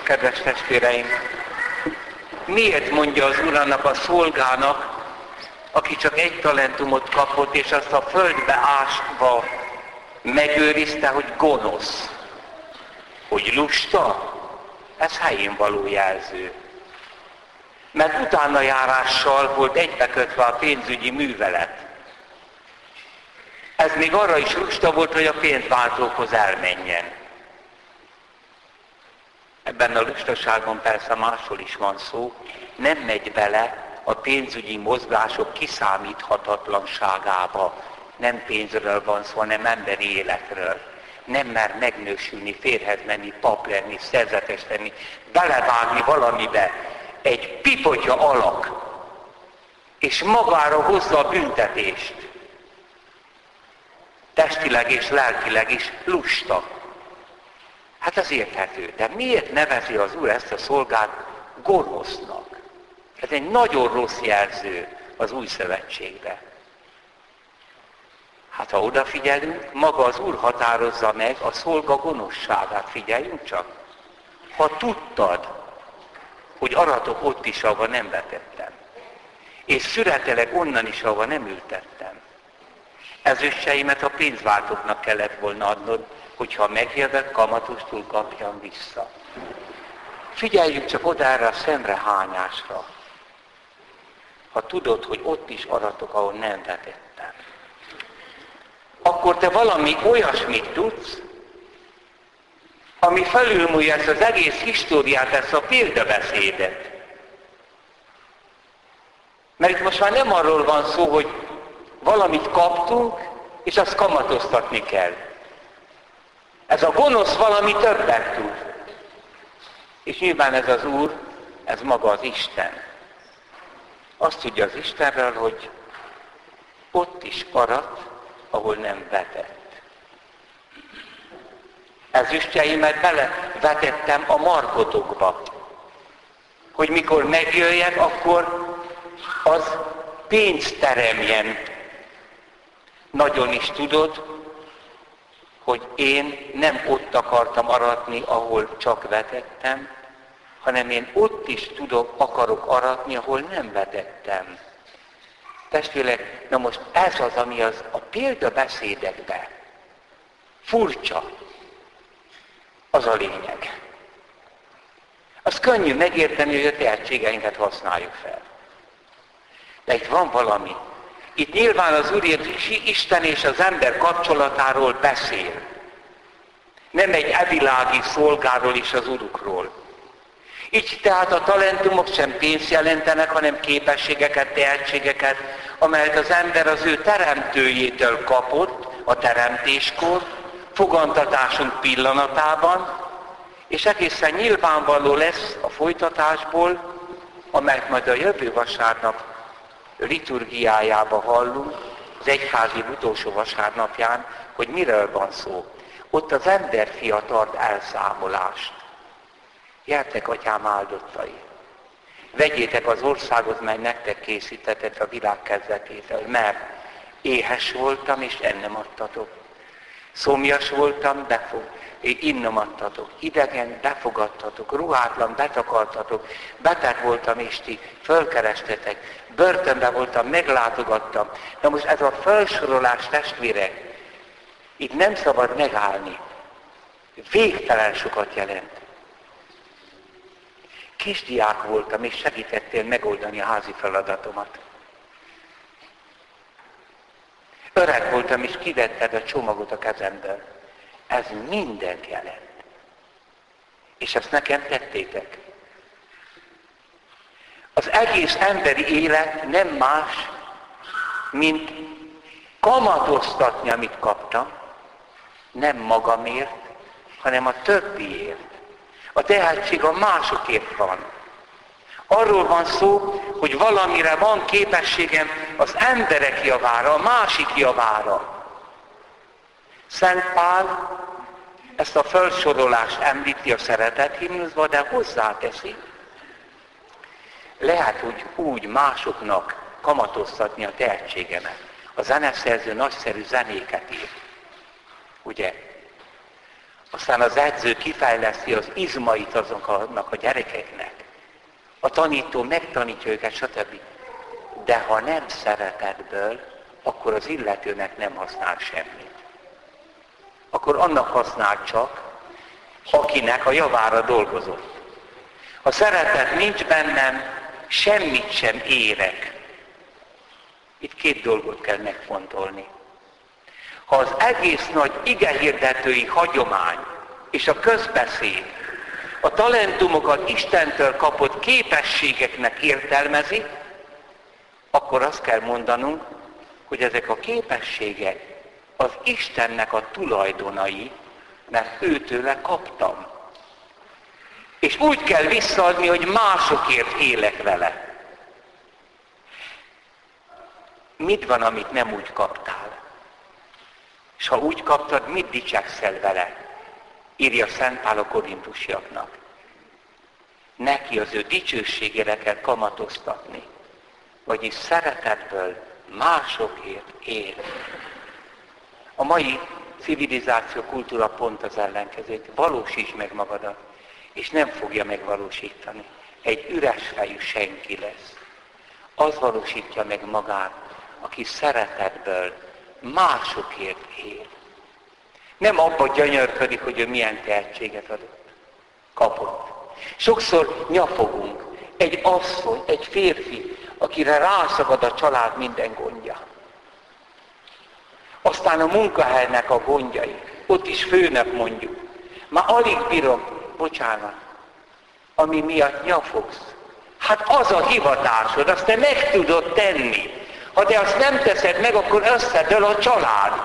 kedves testvéreim, miért mondja az Úr annak a szolgának, aki csak egy talentumot kapott, és azt a földbe ásva megőrizte, hogy gonosz, hogy lusta? Ez helyén való jelző. Mert utánajárással volt egybekötve a pénzügyi művelet. Ez még arra is lusta volt, hogy a pénzváltókhoz elmenjen. Ebben a lustaságon persze máshol is van szó, nem megy bele a pénzügyi mozgások kiszámíthatatlanságába. Nem pénzről van szó, hanem emberi életről. Nem mer megnősülni, férhez menni, pap lenni, szerzetes lenni, belevágni valamibe. Egy pipotya alak, és magára hozza a büntetést. Testileg és lelkileg is lusta. Hát ez érthető. De miért nevezi az Úr ezt a szolgát gonosznak? Ez egy nagyon rossz jelző az Új Szövetségben. Hát ha odafigyelünk, maga az Úr határozza meg a szolga gonoszságát. Figyeljünk csak. Ha tudtad, hogy aratok ott is, ahova nem vetettem, és szüretelek onnan is, ahova nem ültettem, ezüstjeimet a pénzváltóknak kellett volna adnod, hogyha megjövök, kamatostul kapjam vissza. Figyeljünk csak oda erre a szemrehányásra. Ha tudod, hogy ott is aratok, ahol nem vetettem, akkor te valami olyasmit tudsz, ami felülmúlja ezt az egész históriát, ezt a példabeszédet. Mert itt most már nem arról van szó, hogy valamit kaptunk, és azt kamatoztatni kell. Ez a gonosz valami többet tud. És nyilván ez az Úr, ez maga az Isten. Azt tudja az Istenről, hogy ott is arat, ahol nem vetett. Ezüstjeimet belevetettem a markotokba, hogy mikor megjöjjek, akkor az pénzt teremjen. Nagyon is tudod, hogy én nem ott akartam aratni, ahol csak vetettem, hanem én ott is akarok aratni, ahol nem vetettem. Testvérek, na most ez az, ami a példabeszédekben furcsa, az a lényeg. Az könnyű megérteni, hogy a tehetségeinket használjuk fel. De itt van valami. Itt nyilván az Úr Isten és az ember kapcsolatáról beszél. Nem egy evilági szolgáról és az Urukról. Így tehát a talentumok sem pénzt jelentenek, hanem képességeket, tehetségeket, amelyet az ember az ő teremtőjétől kapott a teremtéskor, fogantatásunk pillanatában, és egészen nyilvánvaló lesz a folytatásból, amelyet majd a jövő vasárnap liturgiájába hallunk, az egyházi utolsó vasárnapján, hogy miről van szó. Ott az emberfia tart elszámolást. Gyertek, atyám áldottai! Vegyétek az országot, mely nektek készítetett a világ kezdetétől, mert éhes voltam, és ennem adtatok. Szomjas voltam, innom adtatok. Idegen, befogadtatok. Ruhátlan, betakartatok. Beteg voltam, és ti fölkerestetek. Börtönben voltam, meglátogattam. Na most ez a felsorolás, testvérek, itt nem szabad megállni. Végtelen sokat jelent. Kisdiák voltam, és segítettél megoldani a házi feladatomat. Öreg voltam, és kivetted a csomagot a kezemből. Ez mindent jelent. És ezt nekem tettétek. Az egész emberi élet nem más, mint kamatoztatni, amit kaptam, nem magamért, hanem a többiért. A tehetség a másokért van. Arról van szó, hogy valamire van képességem az emberek javára, a másik javára. Szent Pál ezt a felsorolást említi a szeretet himnuszba, de hozzáteszi. Lehet úgy másoknak kamatoztatni a tehetségemet. A zeneszerző nagyszerű zenéket ír. Ugye? Aztán az edző kifejleszti az izmait azoknak a gyerekeknek. A tanító megtanítja őket, stb. De ha nem szeretetből, akkor az illetőnek nem használ semmit. Akkor annak használ csak, akinek a javára dolgozott. Ha szeretet nincs bennem, semmit sem érek. Itt két dolgot kell megfontolni. Ha az egész nagy igehirdetői hagyomány és a közbeszéd a talentumokat Istentől kapott képességeknek értelmezi, akkor azt kell mondanunk, hogy ezek a képességek az Istennek a tulajdonai, mert őtőle kaptam. És úgy kell visszaadni, hogy másokért élek vele. Mit van, amit nem úgy kaptál? És ha úgy kaptad, mit dicsekszel vele? Írja Szent Pál a korintusiaknak. Neki az ő dicsőségére kell kamatoztatni, vagyis szeretetből másokért él. A mai civilizáció, kultúra pont az ellenkezőt. Valósíts meg magadat, és nem fogja megvalósítani. Egy üres fejű senki lesz. Az valósítja meg magát, aki szeretetből másokért él. Nem abba gyönyörködik, hogy ő milyen tehetséget adott. Kapott. Sokszor nyafogunk. Egy asszony, egy férfi, akire rászagad a család minden gondja. Aztán a munkahelynek a gondjai. Ott is főnök mondjuk. Már alig bírom, bocsánat, ami miatt nyafogsz. Hát az a hivatásod, azt te meg tudod tenni. Ha te azt nem teszed meg, akkor összedől a család.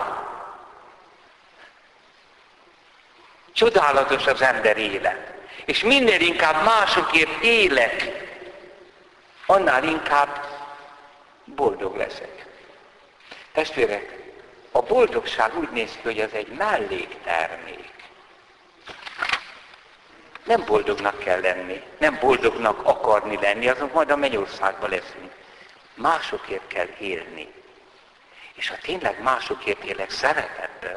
Csodálatos az ember élet. És minél inkább másokért élek, annál inkább boldog leszek. Testvérek, a boldogság úgy néz ki, hogy ez egy melléktermék. Nem boldognak kell lenni, nem boldognak akarni lenni, azok majd a mennyországban leszünk. Másokért kell élni. És ha tényleg másokért élek szeretetből,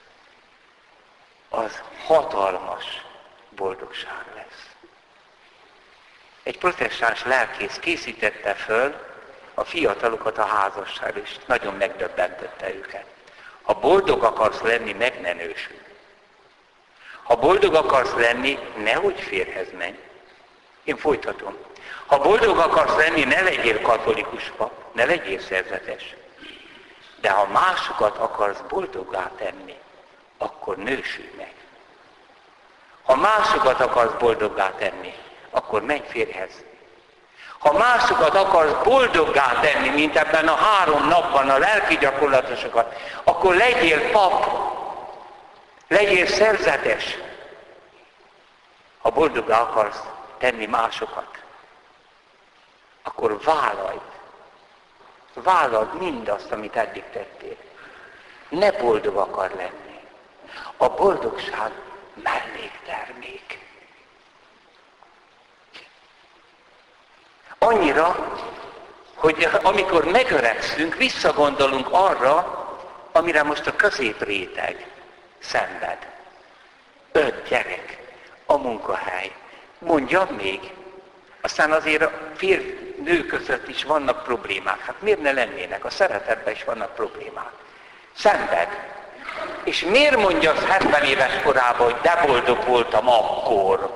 az hatalmas boldogság lesz. Egy protestáns lelkész készítette föl a fiatalokat a házasságra, és nagyon megdöbbentette őket. Ha boldog akarsz lenni, meg ne nősülj. Ha boldog akarsz lenni, nehogy férjhez menj. Én folytatom. Ha boldog akarsz lenni, ne legyél katolikus pap, ne legyél szerzetes. De ha másokat akarsz boldoggá tenni, akkor nősülj meg. Ha másokat akarsz boldoggá tenni, akkor menj férjhez. Ha másokat akarsz boldoggá tenni, mint ebben a 3 napban a lelki gyakorlatosokat, akkor legyél pap, legyél szerzetes. Ha boldoggá akarsz tenni másokat, akkor vállald mindazt, amit eddig tettél. Ne boldog akar lenni. A boldogság melléktermék. Annyira, hogy amikor megöregszünk, visszagondolunk arra, amire most a középréteg szenved. 5 gyerek, a munkahely. Mondjam még, aztán azért a férj-nő között is vannak problémák. Hát miért ne lennének? A szeretetben is vannak problémák. Szenved. És miért mondja az 70 éves korában, hogy de boldog voltam akkor?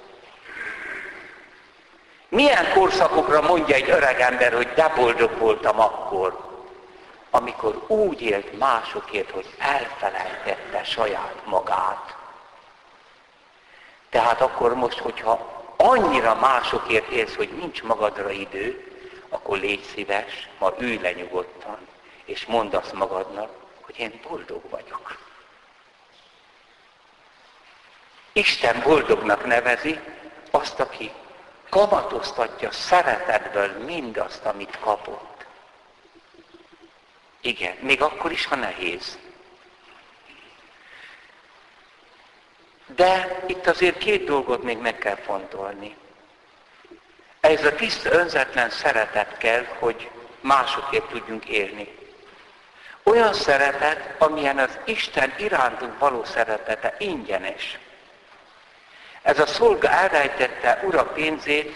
Milyen korszakokra mondja egy öreg ember, hogy de boldog voltam akkor? Amikor úgy élt másokért, hogy elfelejtette saját magát. Tehát akkor most, hogyha annyira másokért élsz, hogy nincs magadra idő, akkor légy szíves, ma ülj le nyugodtan, és mondd azt magadnak, hogy én boldog vagyok. Isten boldognak nevezi azt, aki kamatoztatja szeretetből mindazt, amit kapott. Igen, még akkor is, ha nehéz. De itt azért 2 dolgot még meg kell fontolni. Ez a tiszta, önzetlen szeretet kell, hogy másokért tudjunk élni. Olyan szeretet, amilyen az Isten irántunk való szeretete ingyenes. Ez a szolga elrejtette ura pénzét,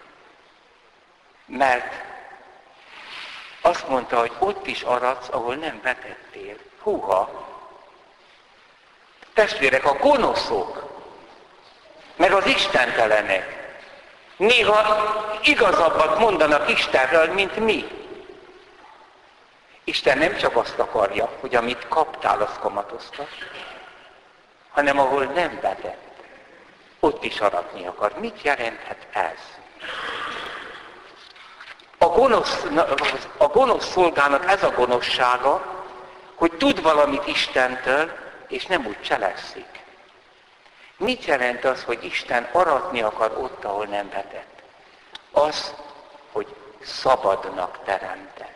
mert azt mondta, hogy ott is aradsz, ahol nem vetettél. Húha! Testvérek, a gonoszok, meg az istentelenek néha igazabbat mondanak Istenről, mint mi. Isten nem csak azt akarja, hogy amit kaptál, azt kamatoztass, hanem ahol nem vetett, ott is aratni akar. Mit jelenthet ez? A gonosz szolgának ez a gonoszsága, hogy tud valamit Istentől, és nem úgy cselekszik. Mit jelent az, hogy Isten aratni akar ott, ahol nem vetett? Az, hogy szabadnak teremtett.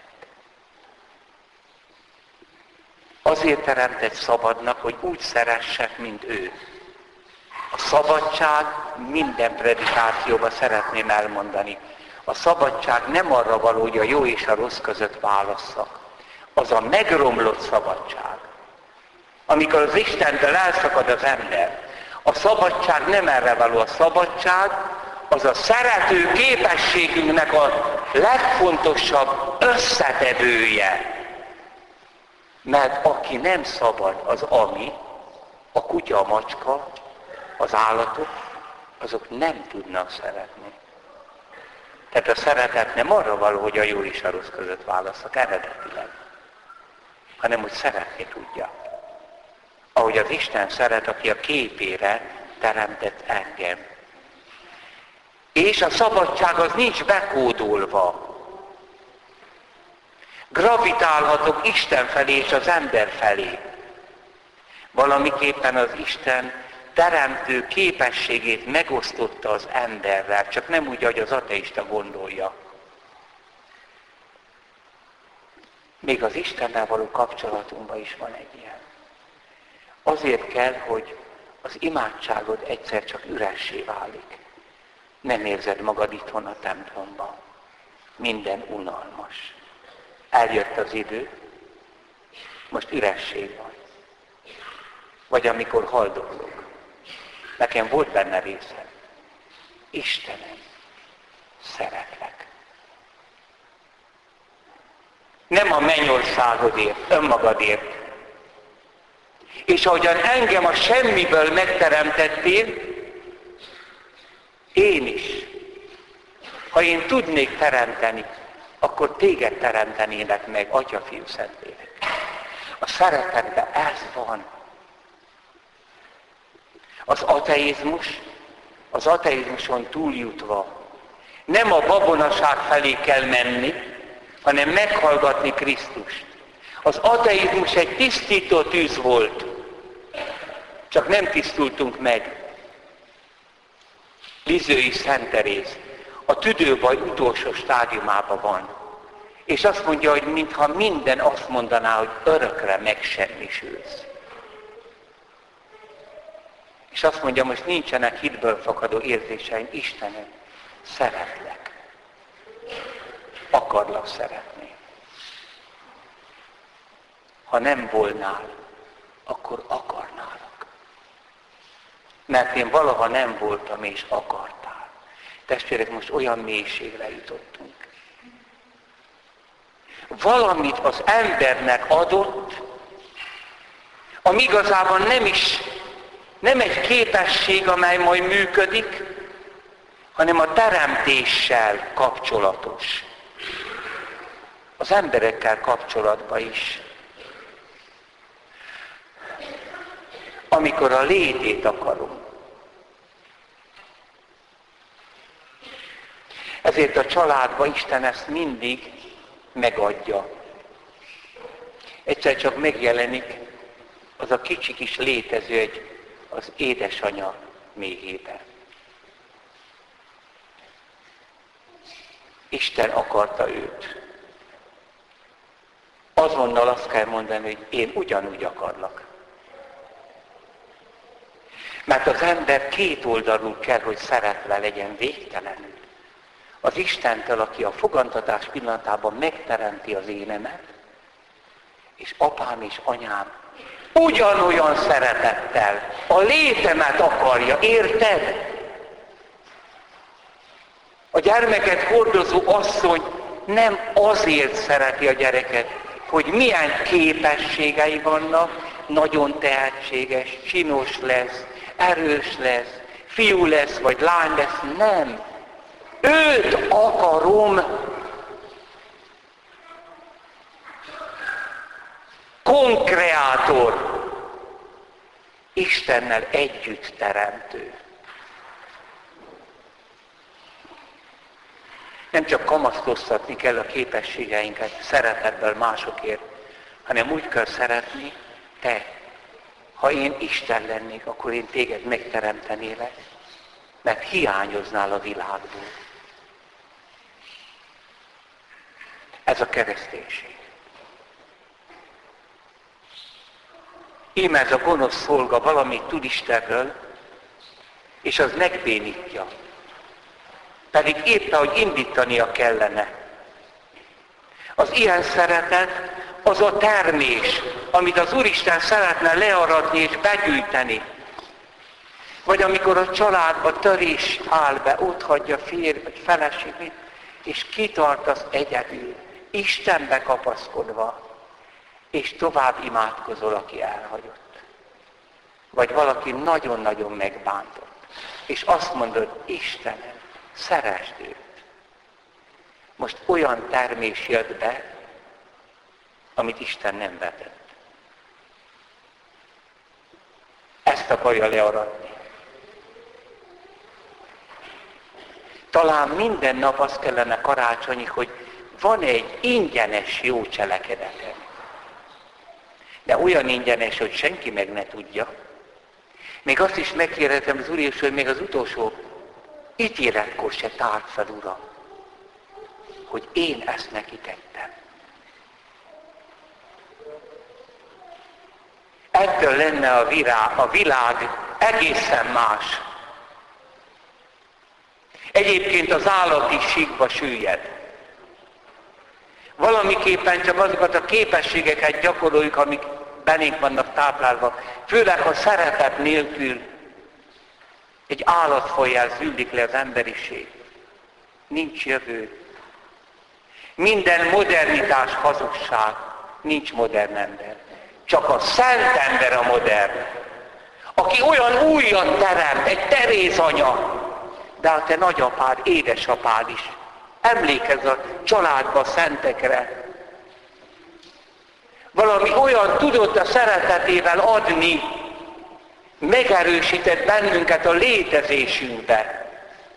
Azért teremtett szabadnak, hogy úgy szeressek, mint ő. A szabadság, minden predikációban szeretném elmondani. A szabadság nem arra való, hogy a jó és a rossz között válasszak. Az a megromlott szabadság. Amikor az Istentől elszakad az ember, a szabadság nem erre való. A szabadság az a szerető képességünknek a legfontosabb összetevője. Mert aki nem szabad, az ami, a kutya, a macska, az állatok, azok nem tudnak szeretni. Tehát a szeretet nem arra való, hogy a jó és a rossz között válasszak eredetileg, hanem hogy szeretni tudja. Ahogy az Isten szeret, aki a képére teremtett engem. És a szabadság az nincs bekódolva. Gravitálhatok Isten felé és az ember felé. Valamiképpen az Isten teremtő képességét megosztotta az emberrel, csak nem úgy, ahogy az ateista gondolja. Még az Istennel való kapcsolatunkban is van egy ilyen. Azért kell, hogy az imádságod egyszer csak üressé válik. Nem érzed magad itthon a templomban. Minden unalmas. Eljött az idő, most üresség van. Vagy amikor haldoklok. Nekem volt benne részem. Istenem, szeretlek. Nem a mennyországodért, önmagadért. És ahogyan engem a semmiből megteremtettél, én is. Ha én tudnék teremteni, akkor téged teremtenélek meg, Atya, Fiú, Szentlélek. A szeretetben ez van. Az ateizmuson túljutva nem a babonaság felé kell menni, hanem meghallgatni Krisztust. Az ateizmus egy tisztító tűz volt, csak nem tisztultunk meg. Lizői Szent Teréz a tüdőbaj utolsó stádiumában van. És azt mondja, hogy mintha minden azt mondaná, hogy örökre megsemmisülsz. És azt mondja, most nincsenek hitből fakadó érzéseim, Istenem, szeretlek. Akarlak szeretni. Ha nem volnál, akkor akarnálak. Mert én valaha nem voltam és akartál. Testvérek, most olyan mélységre jutottunk. Valamit az embernek adott, ami igazában nem egy képesség, amely majd működik, hanem a teremtéssel kapcsolatos. Az emberekkel kapcsolatban is. Amikor a létét akarom. Ezért a családban Isten ezt mindig megadja. Egyszer csak megjelenik az a kicsi kis létező az édesanya méhében. Isten akarta őt. Azonnal azt kell mondani, hogy én ugyanúgy akarlak. Mert az ember kétoldalú kell, hogy szeretve legyen végtelenül. Az Istentől, aki a fogantatás pillanatában megteremti az énemet, és apám és anyám ugyanolyan szeretettel a létemet akarja, érted? A gyermeket hordozó asszony nem azért szereti a gyereket, hogy milyen képességei vannak, nagyon tehetséges, csinos lesz, erős lesz, fiú lesz, vagy lány lesz, nem. Őt akarom. Konkreátor. Istennel együtt teremtő. Nem csak kamasztoztatni kell a képességeinket szeretetből másokért, hanem úgy kell szeretni, te, ha én Isten lennék, akkor én téged megteremtenélek, mert hiányoznál a világból. Ez a kereszténység. Íme ez a gonosz szolga valamit tud Istenről, és az megbénítja. Pedig éppen, hogy indítania kellene. Az ilyen szeretet az a termés, amit az Úristen szeretne learatni és begyűjteni. Vagy amikor a családba törés áll be, ott hagyja férj vagy feleségét, és kitartasz egyedül, Istenbe kapaszkodva, és tovább imádkozol, aki elhagyott. Vagy valaki nagyon-nagyon megbántott, és azt mondod, Istenem, szeresd őt. Most olyan termés jött be, amit Isten nem vetett. Ezt akarja learatni. Talán minden nap az kellene karácsonyi, hogy van egy ingyenes jó cselekedetem. De olyan ingyenes, hogy senki meg ne tudja. Még azt is megkérdezem az Úr Jézus, hogy még az utolsó ítéletkor se tárt fel, Uram, hogy én ezt neki tettem. Ettől lenne a világ egészen más. Egyébként az állat is síkba süllyed. Valamiképpen csak azokat a képességeket gyakoroljuk, amik benénk vannak táplálva. Főleg, ha szeretet nélkül egy állatfajjal zűlik le az emberiség. Nincs jövő. Minden modernitás hazugság. Nincs modern ember. Csak a szent ember a modern. Aki olyan újat teremt, egy Teréz anya, de a te nagyapád, édesapád is. Emlékezz a családba, a szentekre. Valami olyan tudott a szeretetével adni, megerősített bennünket a létezésünkbe.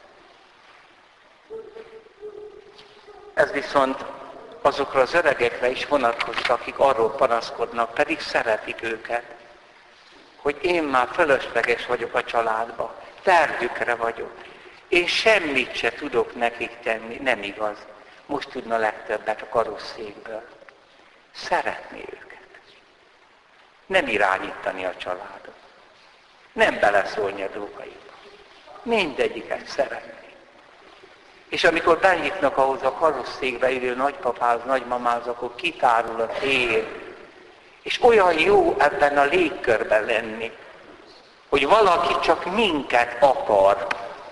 Ez viszont azokra az öregekre is vonatkozik, akik arról panaszkodnak, pedig szeretik őket, hogy én már fölösleges vagyok a családba, terhükre vagyok. Én semmit se tudok nekik tenni, nem igaz. Most tudna legtöbbet a karosszékből. Szeretni őket. Nem irányítani a családot. Nem beleszólni a dolgaikba. Mindegyiket szeretni. És amikor benyitnak ahhoz a karosszékbe ülő nagypapához, nagymamához, akkor kitárul a tér. És olyan jó ebben a légkörben lenni, hogy valaki csak minket akar.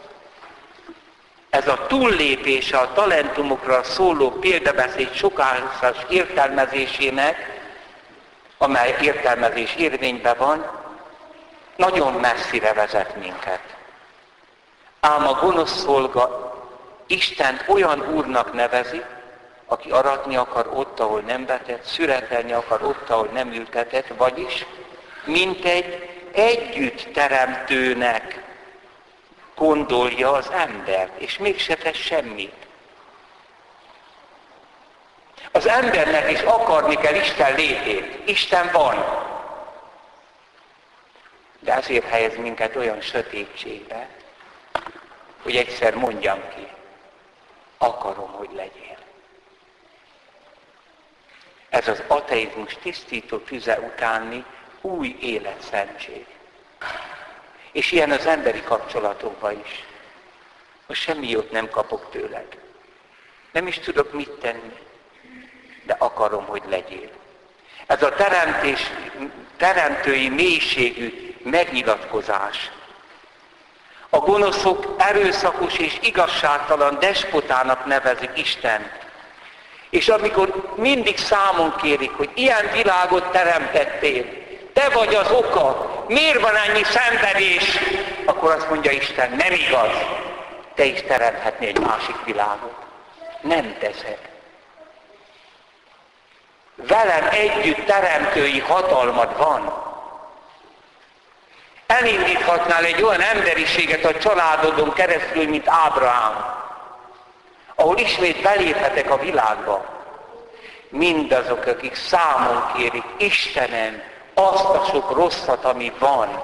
Ez a túllépése a talentumokra szóló példabeszéd sokászás értelmezésének, amely értelmezés érvényben van, nagyon messzire vezet minket. Ám a gonosz szolga Istent olyan úrnak nevezi, aki aratni akar ott, ahol nem vetett, szüretelni akar ott, ahol nem ültetett, vagyis mint egy együtt teremtőnek gondolja az embert, és mégse tesz semmit. Az embernek is akarni kell Isten létét. Isten van. De ezért helyez minket olyan sötétségbe, hogy egyszer mondjam ki, akarom, hogy legyél. Ez az ateizmus tisztító tüze utáni új életszentség. És ilyen az emberi kapcsolatokban is. Most semmi jót nem kapok tőled. Nem is tudok mit tenni, de akarom, hogy legyél. Ez a teremtői mélységű megnyilatkozás. A gonoszok erőszakos és igazságtalan despotának nevezik Istent. És amikor mindig számon kérik, hogy ilyen világot teremtettél, te vagy az oka, miért van ennyi szenvedés, akkor azt mondja Isten, nem igaz, te is teremthetnél egy másik világot. Nem teszed. Velem együtt teremtői hatalmad van. Elindíthatnál egy olyan emberiséget a családodon keresztül, mint Ábrahám, ahol ismét beléphetek a világba. Mindazok, akik számon kérik Istenem azt a sok rosszat, ami van,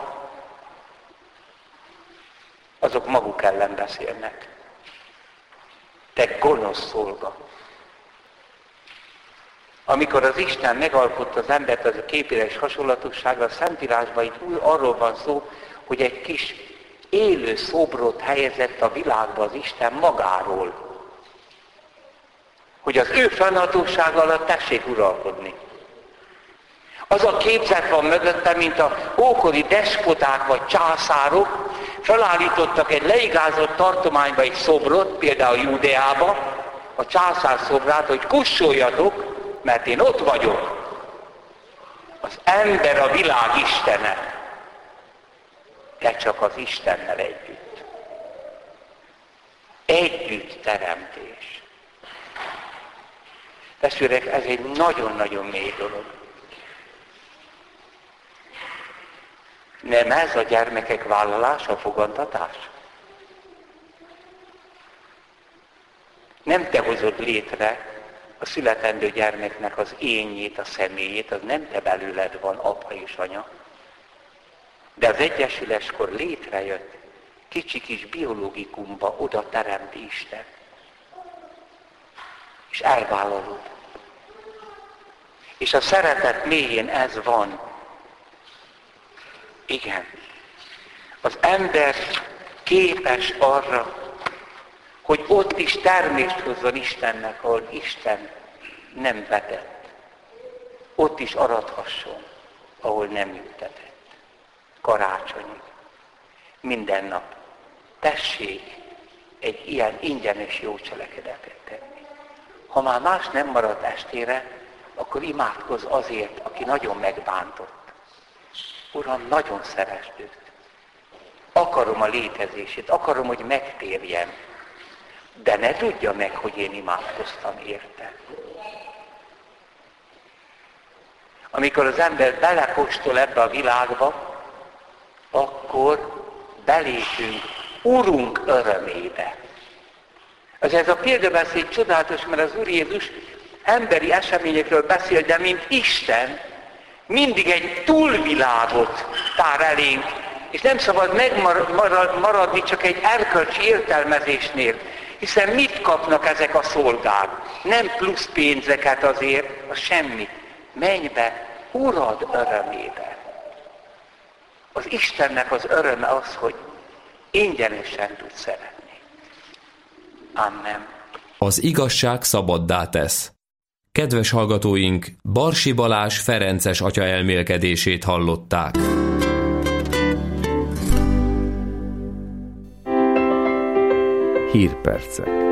azok maguk ellen beszélnek. Te gonosz szolga. Amikor az Isten megalkotta az embert az a képére és hasonlatosságra, a Szentírásban itt arról van szó, hogy egy kis élő szobrot helyezett a világba az Isten magáról. Hogy az ő fennhatósága alatt tessék uralkodni. Az a képzet van mögötte, mint a ókori despoták vagy császárok felállítottak egy leigázott tartományba egy szobrot, például Júdeába, a császár szobrát, hogy kussoljatok, mert én ott vagyok. Az ember a világ istene, de csak az Istennel együtt. Együtt teremtés. Testvérek, ez egy nagyon-nagyon mély dolog. Nem ez a gyermekek vállalása, a fogantatás? Nem te hozod létre a születendő gyermeknek az énjét, a személyét, az nem te belőled van, apa és anya. De az egyesüléskor létrejött, kicsi kis biológikumba oda teremti Isten. És elvállalod. És a szeretet mélyén ez van. Igen. Az ember képes arra, hogy ott is termést hozzon Istennek, ahol Isten nem vetett. Ott is arathasson, ahol nem ültetett. Karácsonyig. Minden nap. Tessék egy ilyen ingyenes jó cselekedetet tenni. Ha már más nem marad estére, akkor imádkozz azért, aki nagyon megbántott. Uram, nagyon szeresd őt. Akarom a létezését, akarom, hogy megtérjen. De ne tudja meg, hogy én imádkoztam érte. Amikor az ember belekóstol ebbe a világba, akkor belépünk Urunk örömébe. Ez a példabeszéd csodálatos, mert az Úr Jézus emberi eseményekről beszél, de mint Isten mindig egy túlvilágot tár elénk, és nem szabad megmaradni csak egy erkölcsi értelmezésnél, hiszen mit kapnak ezek a szolgák? Nem plusz pénzeket azért, a semmi. Menj be Urad örömébe. Az Istennek az öröme az, hogy ingyenesen tud szeretni. Amen. Az igazság szabaddá tesz. Kedves hallgatóink, Barsi Balázs ferences atya elmélkedését hallották. Hírpercek.